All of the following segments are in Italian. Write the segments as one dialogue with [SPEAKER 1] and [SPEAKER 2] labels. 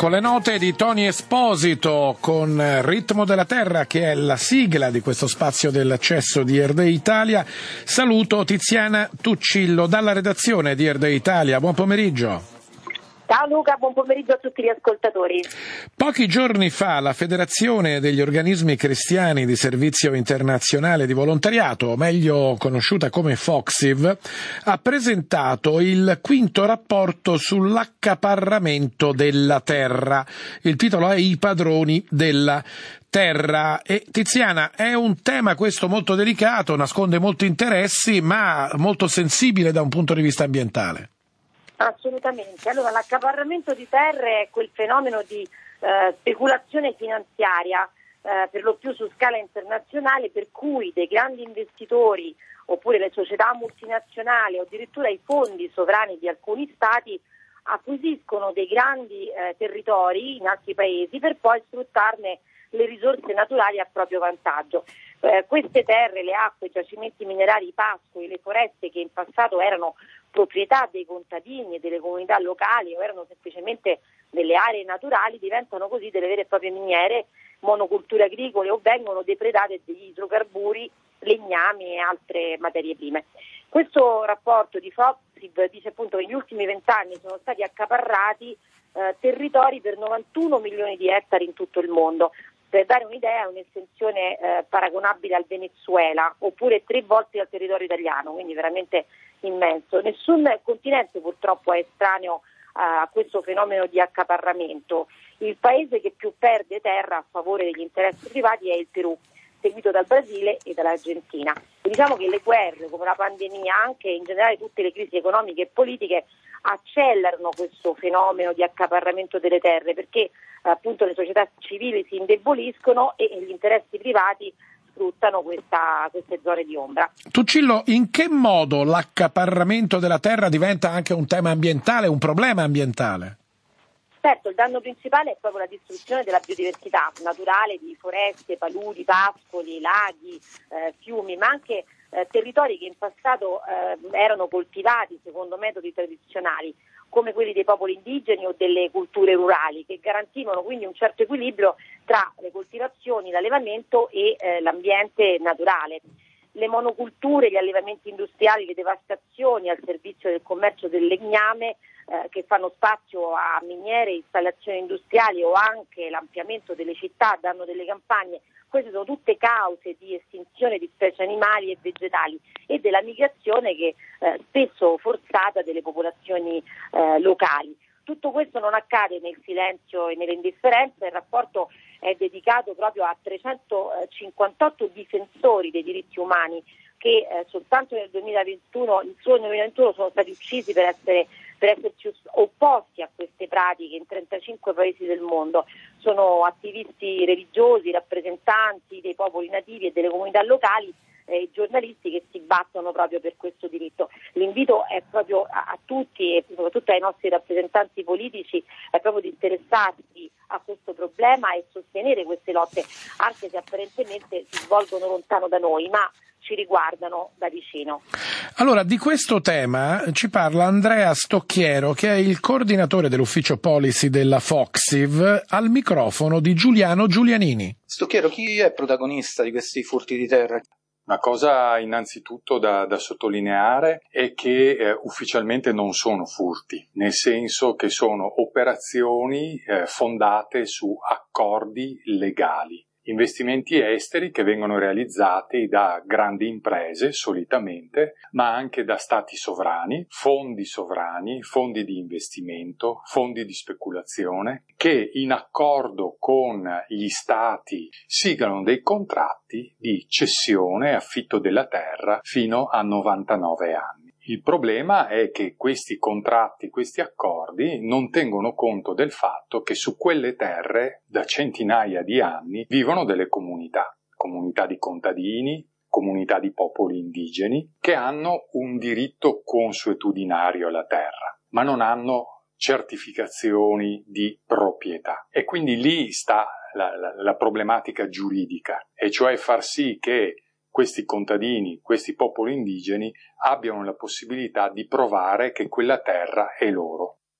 [SPEAKER 1] Ecco le note di Tony Esposito con Ritmo della Terra, che è la sigla di questo spazio dell'accesso di RD Italia. Saluto Tiziana Tuccillo dalla redazione di RD Italia. Buon pomeriggio.
[SPEAKER 2] Ciao Luca, buon pomeriggio a tutti gli ascoltatori.
[SPEAKER 1] Pochi giorni fa la Federazione degli Organismi Cristiani di Servizio Internazionale di Volontariato, meglio conosciuta come FOXIV, ha presentato il quinto rapporto sull'accaparramento della terra. Il titolo è I padroni della terra. E Tiziana, è un tema questo molto delicato, nasconde molti interessi, ma molto sensibile da un punto di vista ambientale.
[SPEAKER 2] Assolutamente. Allora, l'accaparramento di terre è quel fenomeno di speculazione finanziaria, per lo più su scala internazionale, per cui dei grandi investitori oppure le società multinazionali o addirittura i fondi sovrani di alcuni stati acquisiscono dei grandi territori in altri paesi per poi sfruttarne le risorse naturali a proprio vantaggio. Queste terre, le acque, i giacimenti minerari, i pascoli, le foreste che in passato erano proprietà dei contadini e delle comunità locali o erano semplicemente delle aree naturali, diventano così delle vere e proprie miniere, monoculture agricole o vengono depredate degli idrocarburi, legnami e altre materie prime. Questo rapporto di FOXIV dice appunto che negli ultimi 20 anni sono stati accaparrati territori per 91 milioni di ettari in tutto il mondo. Per dare un'idea, è un'estensione paragonabile al Venezuela, oppure 3 volte al territorio italiano, quindi veramente immenso. Nessun continente purtroppo è estraneo a questo fenomeno di accaparramento. Il paese che più perde terra a favore degli interessi privati è il Perù, seguito dal Brasile e dall'Argentina. E diciamo che le guerre, come la pandemia, anche in generale tutte le crisi economiche e politiche, accelerano questo fenomeno di accaparramento delle terre, perché appunto le società civili si indeboliscono e gli interessi privati sfruttano queste zone di ombra.
[SPEAKER 1] Tuccillo, in che modo l'accaparramento della terra diventa anche un tema ambientale, un problema ambientale?
[SPEAKER 2] Certo, il danno principale è proprio la distruzione della biodiversità naturale di foreste, paludi, pascoli, laghi, fiumi, ma anche territori che in passato erano coltivati secondo metodi tradizionali, come quelli dei popoli indigeni o delle culture rurali, che garantivano quindi un certo equilibrio tra le coltivazioni, l'allevamento e l'ambiente naturale. Le monoculture, gli allevamenti industriali, le devastazioni al servizio del commercio del legname, che fanno spazio a miniere, installazioni industriali o anche l'ampliamento delle città a danno delle campagne, queste sono tutte cause di estinzione di specie animali e vegetali e della migrazione che spesso forzata delle popolazioni locali. Tutto questo non accade nel silenzio e nell'indifferenza. Il rapporto è dedicato proprio a 358 difensori dei diritti umani che soltanto nel 2021 sono stati uccisi per esserci opposti a queste pratiche in 35 paesi del mondo. Sono attivisti religiosi, rappresentanti dei popoli nativi e delle comunità locali, giornalisti che si battono proprio per questo diritto. L'invito è proprio a tutti e soprattutto ai nostri rappresentanti politici è proprio di interessarsi a questo problema e sostenere queste lotte, anche se apparentemente si svolgono lontano da noi, ma ci riguardano da vicino.
[SPEAKER 1] Allora, di questo tema ci parla Andrea Stocchiero, che è il coordinatore dell'ufficio policy della FOXIV, al microfono di Giuliano Giulianini.
[SPEAKER 3] Stocchiero, chi è protagonista di questi furti di terra?
[SPEAKER 4] Una cosa innanzitutto da sottolineare è che ufficialmente non sono furti, nel senso che sono operazioni fondate su accordi legali. Investimenti esteri che vengono realizzati da grandi imprese solitamente, ma anche da stati sovrani, fondi di investimento, fondi di speculazione, che in accordo con gli stati siglano dei contratti di cessione e affitto della terra fino a 99 anni. Il problema è che questi contratti, questi accordi non tengono conto del fatto che su quelle terre da centinaia di anni vivono delle comunità di contadini, comunità di popoli indigeni che hanno un diritto consuetudinario alla terra, ma non hanno certificazioni di proprietà. E quindi lì sta la problematica giuridica, e cioè far sì che questi contadini, questi popoli indigeni abbiano la possibilità di provare che quella terra è loro.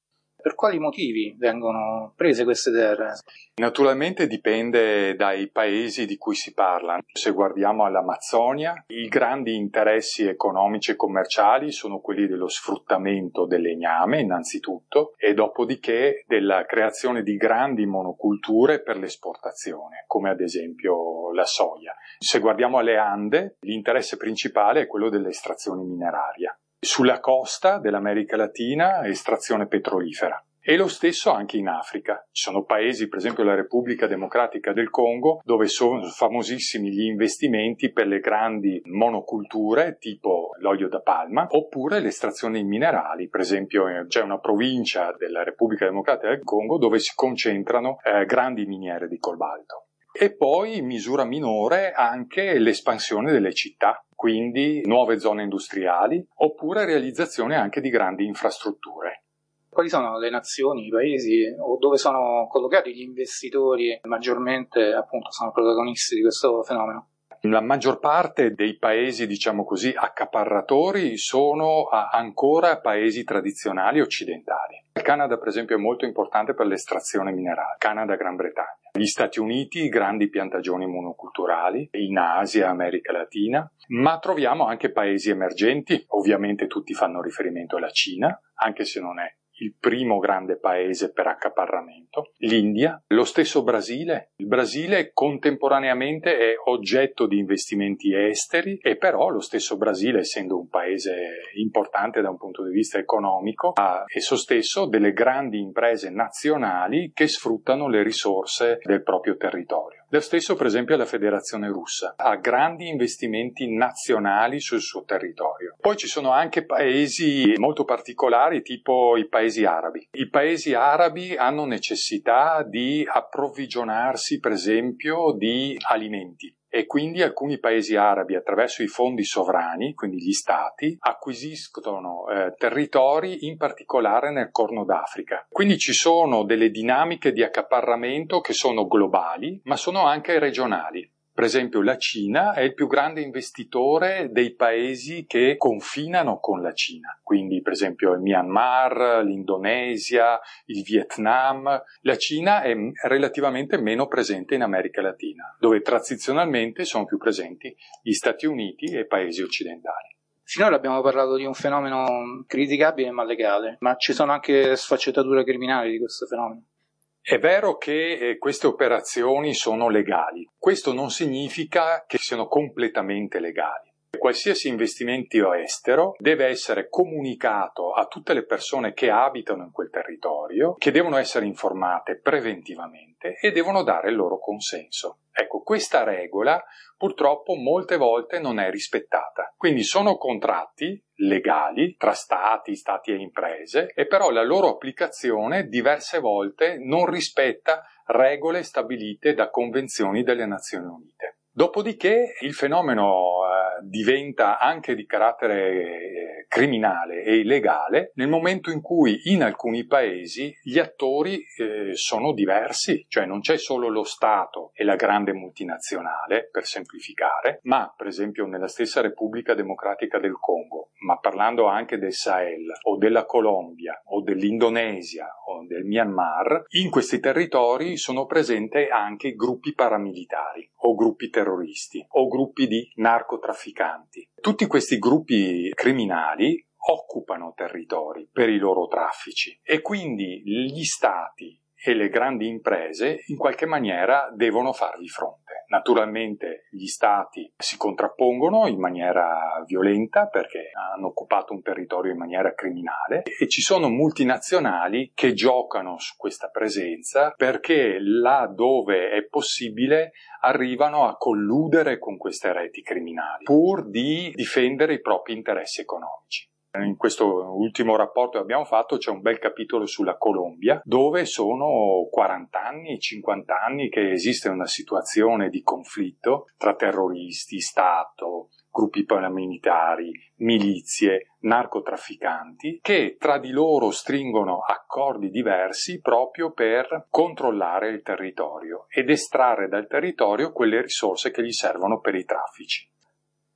[SPEAKER 3] Per quali motivi vengono prese queste terre?
[SPEAKER 4] Naturalmente dipende dai paesi di cui si parla. Se guardiamo all'Amazzonia, i grandi interessi economici e commerciali sono quelli dello sfruttamento del legname, innanzitutto, e dopodiché della creazione di grandi monoculture per l'esportazione, come ad esempio la soia. Se guardiamo alle Ande, l'interesse principale è quello dell'estrazione mineraria. Sulla costa dell'America Latina, estrazione petrolifera. E lo stesso anche in Africa. Ci sono paesi, per esempio la Repubblica Democratica del Congo, dove sono famosissimi gli investimenti per le grandi monoculture, tipo l'olio da palma, oppure le estrazioni minerali. Per esempio c'è una provincia della Repubblica Democratica del Congo dove si concentrano grandi miniere di cobalto. E poi, in misura minore, anche l'espansione delle città, quindi nuove zone industriali, oppure realizzazione anche di grandi infrastrutture.
[SPEAKER 3] Quali sono le nazioni, i paesi o dove sono collocati gli investitori maggiormente appunto sono protagonisti di questo fenomeno?
[SPEAKER 4] La maggior parte dei paesi, diciamo così, accaparratori sono ancora paesi tradizionali occidentali. Il Canada, per esempio, è molto importante per l'estrazione minerale. Canada, Gran Bretagna. Gli Stati Uniti, grandi piantagioni monoculturali, in Asia, America Latina, ma troviamo anche paesi emergenti, ovviamente tutti fanno riferimento alla Cina, anche se non è il primo grande paese per accaparramento, l'India, lo stesso Brasile. Il Brasile contemporaneamente è oggetto di investimenti esteri e però lo stesso Brasile, essendo un paese importante da un punto di vista economico, ha esso stesso delle grandi imprese nazionali che sfruttano le risorse del proprio territorio. Lo stesso, per esempio, la Federazione Russa ha grandi investimenti nazionali sul suo territorio. Poi ci sono anche paesi molto particolari, tipo i paesi arabi. I paesi arabi hanno necessità di approvvigionarsi, per esempio, di alimenti. E quindi alcuni paesi arabi, attraverso i fondi sovrani, quindi gli stati, acquisiscono territori, in particolare nel Corno d'Africa. Quindi ci sono delle dinamiche di accaparramento che sono globali, ma sono anche regionali. Per esempio la Cina è il più grande investitore dei paesi che confinano con la Cina, quindi per esempio il Myanmar, l'Indonesia, il Vietnam. La Cina è relativamente meno presente in America Latina, dove tradizionalmente sono più presenti gli Stati Uniti e paesi occidentali.
[SPEAKER 3] Finora abbiamo parlato di un fenomeno criticabile ma legale, ma ci sono anche sfaccettature criminali di questo fenomeno.
[SPEAKER 4] È vero che queste operazioni sono legali. Questo non significa che siano completamente legali. Qualsiasi investimento estero deve essere comunicato a tutte le persone che abitano in quel territorio, che devono essere informate preventivamente e devono dare il loro consenso. Ecco, questa regola purtroppo molte volte non è rispettata. Quindi sono contratti legali tra stati e imprese e però la loro applicazione diverse volte non rispetta regole stabilite da convenzioni delle Nazioni Unite. Dopodiché il fenomeno diventa anche di carattere criminale e illegale nel momento in cui in alcuni paesi gli attori sono diversi, cioè non c'è solo lo Stato e la grande multinazionale, per semplificare, ma per esempio nella stessa Repubblica Democratica del Congo, ma parlando anche del Sahel o della Colombia o dell'Indonesia o del Myanmar, in questi territori sono presenti anche gruppi paramilitari o gruppi terroristi o gruppi di narcotrafficanti. Tutti questi gruppi criminali occupano territori per i loro traffici e quindi gli stati e le grandi imprese in qualche maniera devono farvi fronte. Naturalmente gli stati si contrappongono in maniera violenta perché hanno occupato un territorio in maniera criminale e ci sono multinazionali che giocano su questa presenza perché là dove è possibile arrivano a colludere con queste reti criminali pur di difendere i propri interessi economici. In questo ultimo rapporto che abbiamo fatto c'è un bel capitolo sulla Colombia, dove sono 40 anni, 50 anni che esiste una situazione di conflitto tra terroristi, Stato, gruppi paramilitari, milizie, narcotrafficanti, che tra di loro stringono accordi diversi proprio per controllare il territorio ed estrarre dal territorio quelle risorse che gli servono per i traffici.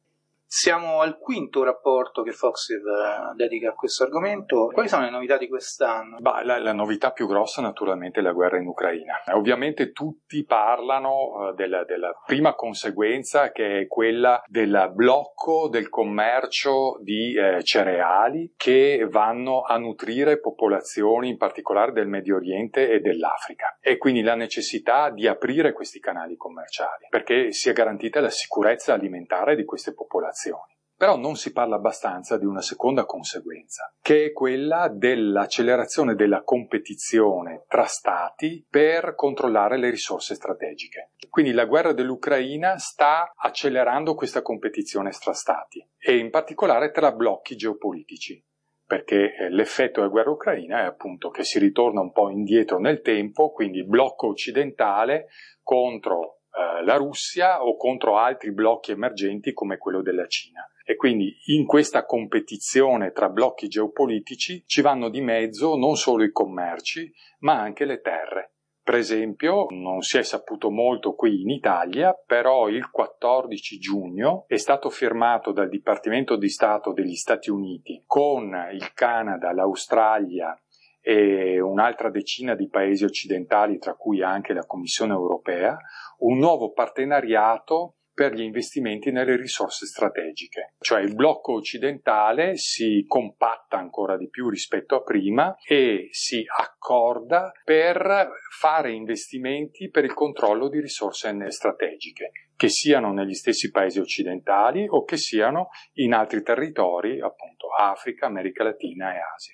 [SPEAKER 3] Siamo al quinto rapporto che Foxiv dedica a questo argomento. Quali sono le novità di quest'anno?
[SPEAKER 4] La novità più grossa naturalmente è la guerra in Ucraina. Ovviamente tutti parlano della prima conseguenza, che è quella del blocco del commercio di cereali che vanno a nutrire popolazioni in particolare del Medio Oriente e dell'Africa, e quindi la necessità di aprire questi canali commerciali perché sia garantita la sicurezza alimentare di queste popolazioni. Però non si parla abbastanza di una seconda conseguenza, che è quella dell'accelerazione della competizione tra stati per controllare le risorse strategiche. Quindi la guerra dell'Ucraina sta accelerando questa competizione tra stati e in particolare tra blocchi geopolitici, perché l'effetto della guerra ucraina è appunto che si ritorna un po' indietro nel tempo, quindi il blocco occidentale contro la Russia o contro altri blocchi emergenti come quello della Cina. E quindi in questa competizione tra blocchi geopolitici ci vanno di mezzo non solo i commerci, ma anche le terre. Per esempio, non si è saputo molto qui in Italia, però il 14 giugno è stato firmato dal Dipartimento di Stato degli Stati Uniti con il Canada, l'Australia e un'altra decina di paesi occidentali, tra cui anche la Commissione europea, un nuovo partenariato per gli investimenti nelle risorse strategiche. Cioè il blocco occidentale si compatta ancora di più rispetto a prima e si accorda per fare investimenti per il controllo di risorse strategiche, che siano negli stessi paesi occidentali o che siano in altri territori, appunto Africa, America Latina e Asia.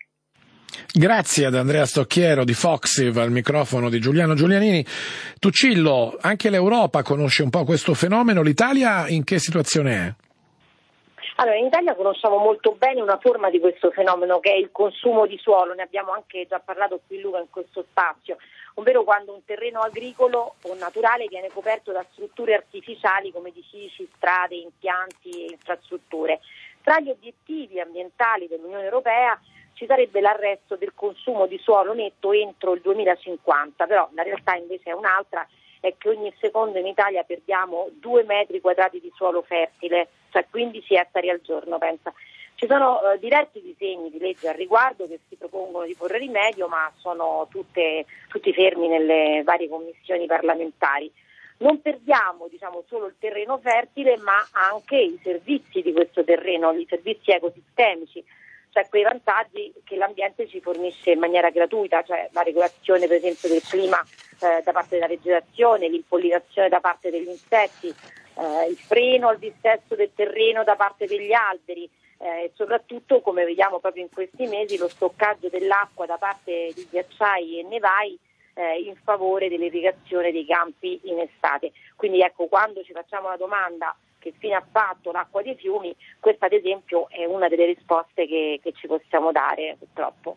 [SPEAKER 1] Grazie ad Andrea Stocchiero di Foxiv, al microfono di Giuliano Giulianini. Tuccillo, anche l'Europa conosce un po' questo fenomeno, l'Italia in che situazione è?
[SPEAKER 2] Allora, in Italia conosciamo molto bene una forma di questo fenomeno che è il consumo di suolo, ne abbiamo anche già parlato qui Luca in questo spazio, ovvero quando un terreno agricolo o naturale viene coperto da strutture artificiali come edifici, strade, impianti e infrastrutture. Tra gli obiettivi ambientali dell'Unione Europea ci sarebbe l'arresto del consumo di suolo netto entro il 2050, però la realtà invece è un'altra, è che ogni secondo in Italia perdiamo 2 metri quadrati di suolo fertile, cioè 15 ettari al giorno, pensa. Ci sono diversi disegni di legge al riguardo che si propongono di porre rimedio, ma sono tutti fermi nelle varie commissioni parlamentari. Non perdiamo solo il terreno fertile, ma anche i servizi di questo terreno, i servizi ecosistemici, cioè quei vantaggi che l'ambiente ci fornisce in maniera gratuita, cioè la regolazione per esempio del clima da parte della vegetazione, l'impollinazione da parte degli insetti, il freno al dissesto del terreno da parte degli alberi e soprattutto, come vediamo proprio in questi mesi, lo stoccaggio dell'acqua da parte di ghiacciai e nevai in favore dell'irrigazione dei campi in estate. Quindi ecco, quando ci facciamo la domanda che fine ha fatto l'acqua dei fiumi, questa ad esempio è una delle risposte che ci possiamo dare purtroppo.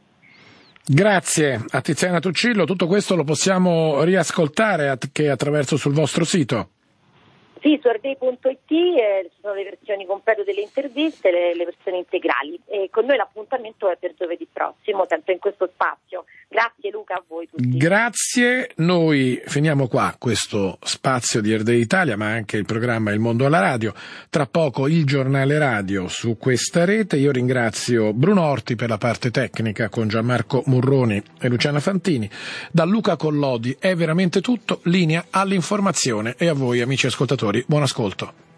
[SPEAKER 1] Grazie a Tiziana Tuccillo, tutto questo lo possiamo riascoltare anche attraverso sul vostro sito?
[SPEAKER 2] Sì, su ardei.it ci sono le versioni complete delle interviste, le versioni integrali e con noi l'appuntamento è per giovedì prossimo, sempre in questo spazio. Grazie Luca, a voi tutti.
[SPEAKER 1] Grazie, noi finiamo qua questo spazio di Ardei Italia, ma anche il programma Il Mondo alla Radio. Tra poco il giornale radio su questa rete. Io ringrazio Bruno Orti per la parte tecnica con Gianmarco Murroni e Luciana Fantini. Da Luca Collodi è veramente tutto, linea all'informazione e a voi amici ascoltatori, buon ascolto.